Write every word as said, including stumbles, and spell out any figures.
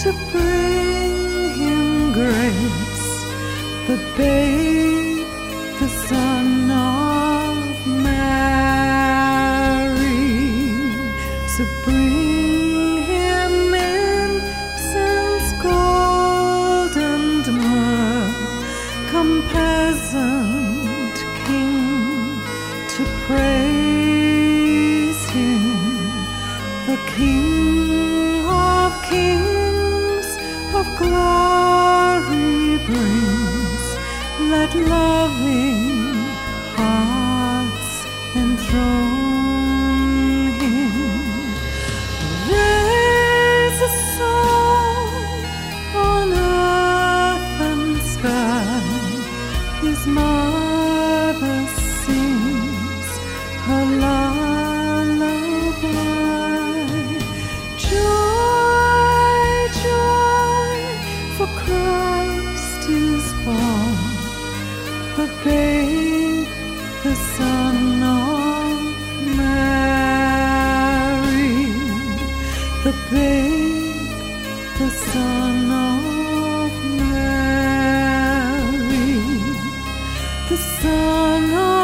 to bring him grace, the babe, the Son of Mary. So bring him incense, gold and myrrh. Come, peasant king, to praise him, the King of kings of glory brings. Let loving hearts enthrone him. There's a song on earth and sky, his mother sings her lullaby. Joy, joy, for Christ is born, the babe, the Son of Mary, the babe, the Son of Mary, the Son of